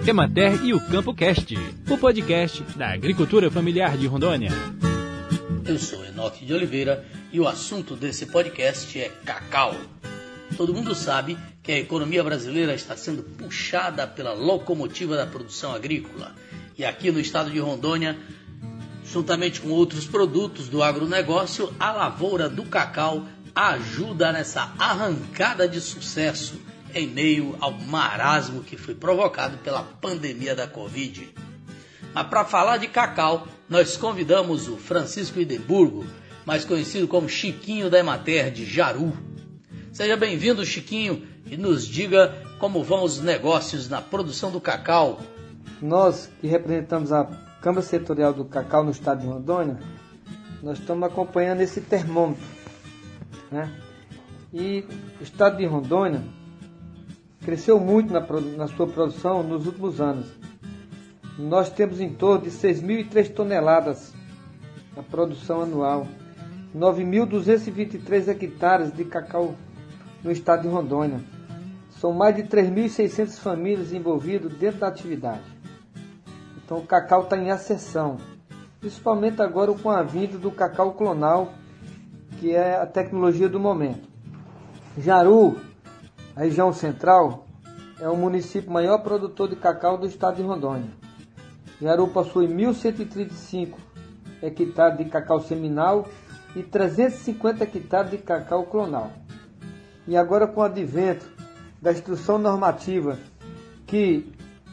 Emater e o CampoCast, o podcast da agricultura familiar de Rondônia. Eu sou Enoque de Oliveira e o assunto desse podcast é cacau. Todo mundo sabe que a economia brasileira está sendo puxada pela locomotiva da produção agrícola. E aqui no estado de Rondônia, juntamente com outros produtos do agronegócio, a lavoura do cacau ajuda nessa arrancada de sucesso em meio ao marasmo que foi provocado pela pandemia da Covid. Mas para falar de cacau, nós convidamos o Francisco Idemburgo, mais conhecido como Chiquinho da Emater de Jaru. Seja bem-vindo, Chiquinho, e nos diga como vão os negócios na produção do cacau. Nós que representamos a Câmara Setorial do Cacau no estado de Rondônia, nós estamos acompanhando esse termômetro, né? E o estado de Rondônia cresceu muito na sua produção nos últimos anos. Nós temos em torno de 6.003 toneladas na produção anual, 9.223 hectares de cacau no estado de Rondônia. São mais de 3.600 famílias envolvidas dentro da atividade. Então o cacau está em ascensão, principalmente agora com a vinda do cacau clonal, que é a tecnologia do momento. Jaru, a região central, é o município maior produtor de cacau do estado de Rondônia. Jaru possui 1.135 hectares de cacau seminal e 350 hectares de cacau clonal. E agora, com o advento da instrução normativa que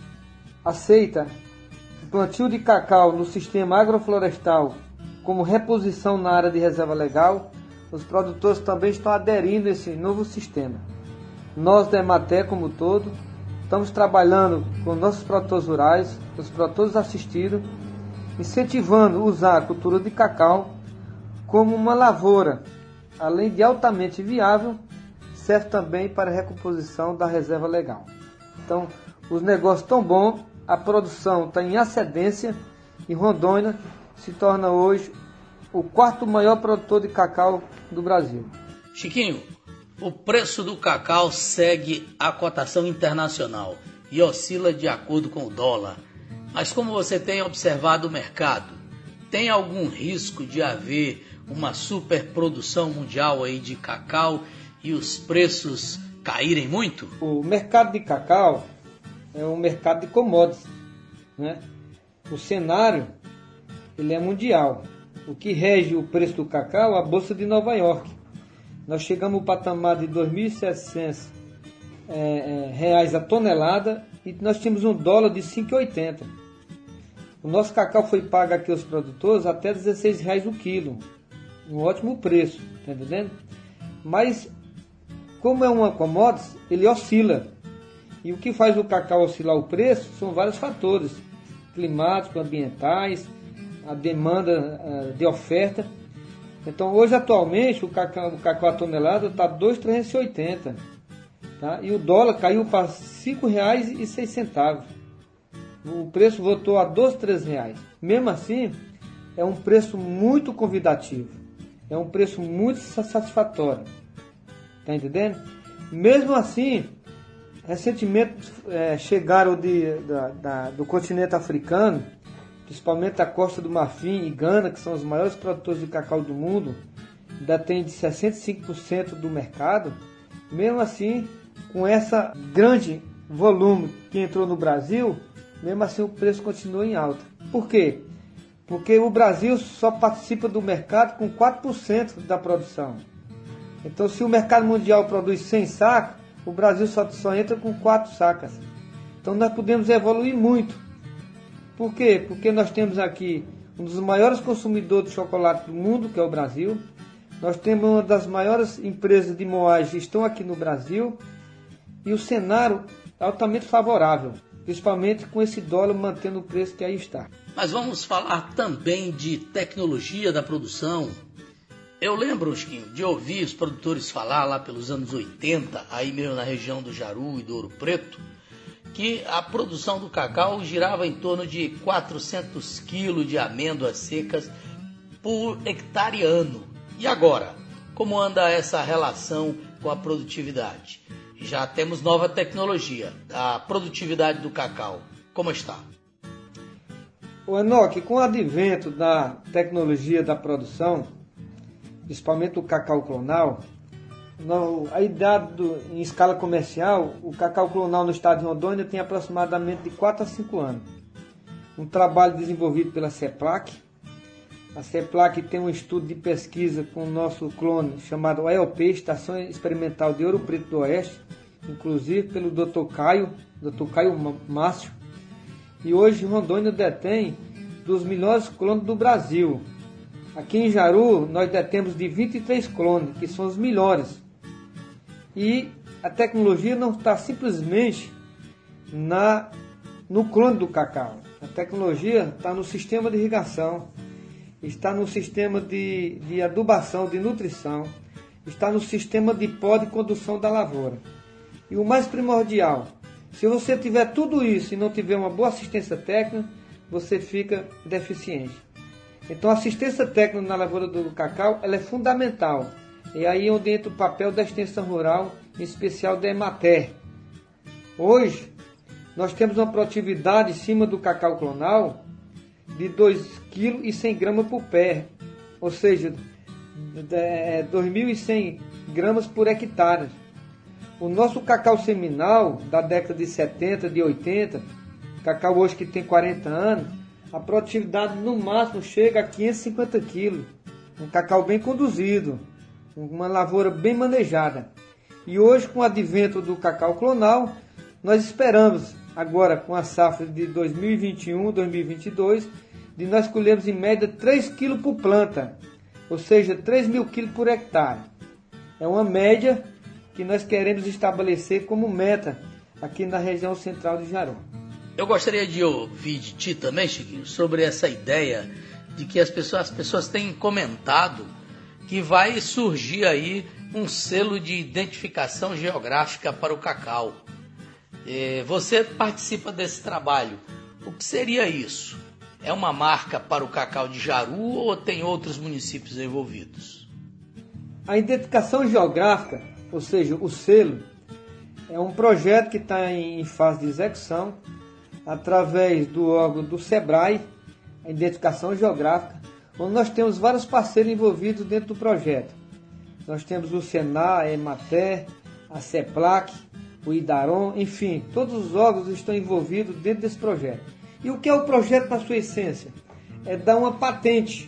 aceita o plantio de cacau no sistema agroflorestal como reposição na área de reserva legal, os produtores também estão aderindo a esse novo sistema. Nós da Emater, como todo, estamos trabalhando com nossos produtores rurais, os produtores assistidos, incentivando usar a cultura de cacau como uma lavoura, além de altamente viável, serve também para a recomposição da reserva legal. Então, os negócios estão bons, a produção está em ascendência e Rondônia se torna hoje o quarto maior produtor de cacau do Brasil. Chiquinho, o preço do cacau segue a cotação internacional e oscila de acordo com o dólar. Mas como você tem observado o mercado, tem algum risco de haver uma superprodução mundial aí de cacau e os preços caírem muito? O mercado de cacau é um mercado de commodities, né? O cenário ele é mundial. O que rege o preço do cacau é a Bolsa de Nova York. Nós chegamos ao patamar de 2.700 reais a tonelada e nós tínhamos um dólar de 5,80. O nosso cacau foi pago aqui aos produtores até 16 reais o quilo. Um ótimo preço, tá entendendo? Mas, como é uma commodity, ele oscila. E o que faz o cacau oscilar o preço são vários fatores, climáticos, ambientais, a demanda de oferta. Então, hoje, atualmente, o cacau a tonelada está R$ 2,380, tá? E o dólar caiu para R$ 5,06. O preço voltou a R$ 12,13. Mesmo assim, é um preço muito convidativo. É um preço muito satisfatório. Está entendendo? Mesmo assim, recentemente chegaram do continente africano, principalmente a Costa do Marfim e Gana, que são os maiores produtores de cacau do mundo, ainda tem de 65% do mercado. Mesmo assim, com essa grande volume que entrou no Brasil, mesmo assim o preço continua em alta. Por quê? Porque o Brasil só participa do mercado com 4% da produção. Então, se o mercado mundial produz 100 sacos, o Brasil só entra com 4 sacas. Então, nós podemos evoluir muito. Por quê? Porque nós temos aqui um dos maiores consumidores de chocolate do mundo, que é o Brasil. Nós temos uma das maiores empresas de moagem que estão aqui no Brasil. E o cenário é altamente favorável, principalmente com esse dólar mantendo o preço que aí está. Mas vamos falar também de tecnologia da produção. Eu lembro, Chiquinho, de ouvir os produtores falar lá pelos anos 80, aí mesmo na região do Jaru e do Ouro Preto, que a produção do cacau girava em torno de 400 quilos de amêndoas secas por hectare ano. E agora, como anda essa relação com a produtividade? Já temos nova tecnologia, a produtividade do cacau como está? O Enoque, com o advento da tecnologia da produção, principalmente o cacau clonal, a idade em escala comercial, o cacau clonal no estado de Rondônia tem aproximadamente de 4 a 5 anos. Um trabalho desenvolvido pela CEPLAC. A CEPLAC tem um estudo de pesquisa com o nosso clone chamado AEOP, Estação Experimental de Ouro Preto do Oeste, inclusive pelo Dr. Caio Márcio. E hoje Rondônia detém dos melhores clones do Brasil. Aqui em Jaru nós detemos de 23 clones, que são os melhores. E a tecnologia não está simplesmente no clone do cacau. A tecnologia está no sistema de irrigação, está no sistema de adubação, de nutrição, está no sistema de poda e condução da lavoura. E o mais primordial, se você tiver tudo isso e não tiver uma boa assistência técnica, você fica deficiente. Então a assistência técnica na lavoura do cacau ela é fundamental. E aí é onde entra o papel da extensão rural, em especial da Emater. Hoje, nós temos uma produtividade em cima do cacau clonal de 2,1 kg por pé, ou seja, 2.100 gramas por hectare. O nosso cacau seminal, da década de 70, de 80, cacau hoje que tem 40 anos, a produtividade no máximo chega a 550 kg. Um cacau bem conduzido, uma lavoura bem manejada. E hoje, com o advento do cacau clonal, nós esperamos, agora com a safra de 2021, 2022, de nós colhermos em média 3 kg por planta, ou seja, 3.000 kg por hectare. É uma média que nós queremos estabelecer como meta aqui na região central de Jaru. Eu gostaria de ouvir de ti também, Chiquinho, sobre essa ideia de que as pessoas têm comentado que vai surgir aí um selo de identificação geográfica para o cacau. Você participa desse trabalho. O que seria isso? É uma marca para o cacau de Jaru ou tem outros municípios envolvidos? A identificação geográfica, ou seja, o selo, é um projeto que está em fase de execução através do órgão do SEBRAE, a identificação geográfica, onde nós temos vários parceiros envolvidos dentro do projeto. Nós temos o Senar, a Emater, a CEPLAC, o IDARON, enfim, todos os órgãos estão envolvidos dentro desse projeto. E o que é o projeto na sua essência? É dar uma patente,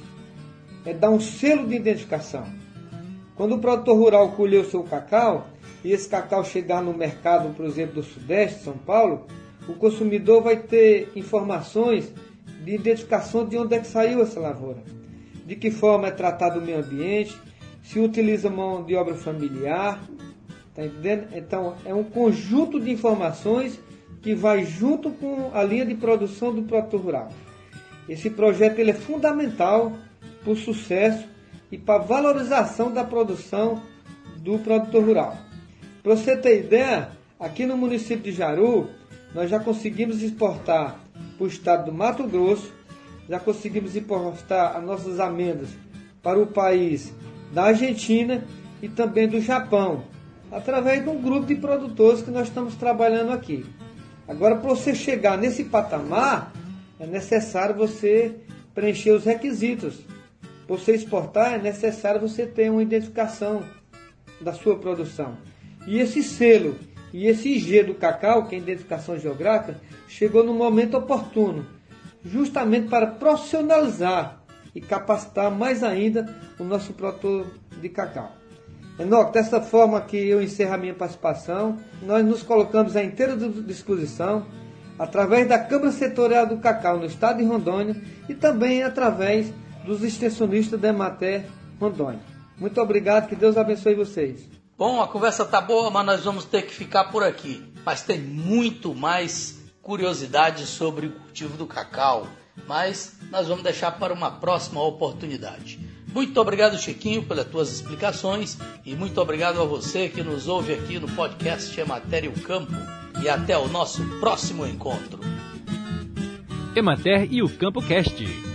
é dar um selo de identificação. Quando o produtor rural colher o seu cacau, e esse cacau chegar no mercado, por exemplo, do Sudeste, São Paulo, o consumidor vai ter informações de identificação de onde é que saiu essa lavoura, de que forma é tratado o meio ambiente, se utiliza mão de obra familiar, tá entendendo? Então, é um conjunto de informações que vai junto com a linha de produção do produtor rural. Esse projeto ele é fundamental para o sucesso e para a valorização da produção do produtor rural. Para você ter ideia, aqui no município de Jaru, nós já conseguimos exportar para o estado do Mato Grosso, já conseguimos exportar as nossas amêndoas para o país da Argentina e também do Japão, através de um grupo de produtores que nós estamos trabalhando aqui. Agora, para você chegar nesse patamar, é necessário você preencher os requisitos. Para você exportar, é necessário você ter uma identificação da sua produção. E esse selo e esse IG do cacau, que é a identificação geográfica, chegou no momento oportuno, justamente para profissionalizar e capacitar mais ainda o nosso produtor de cacau. Enoque, dessa forma que eu encerro a minha participação, nós nos colocamos à inteira disposição, através da Câmara Setorial do Cacau no estado de Rondônia e também através dos extensionistas da Emater Rondônia. Muito obrigado, que Deus abençoe vocês. Bom, a conversa tá boa, mas nós vamos ter que ficar por aqui. Mas tem muito mais curiosidades sobre o cultivo do cacau, mas nós vamos deixar para uma próxima oportunidade. Muito obrigado, Chiquinho, pelas tuas explicações e muito obrigado a você que nos ouve aqui no podcast Emater e o Campo. E até o nosso próximo encontro. Emater e o Campo Cast.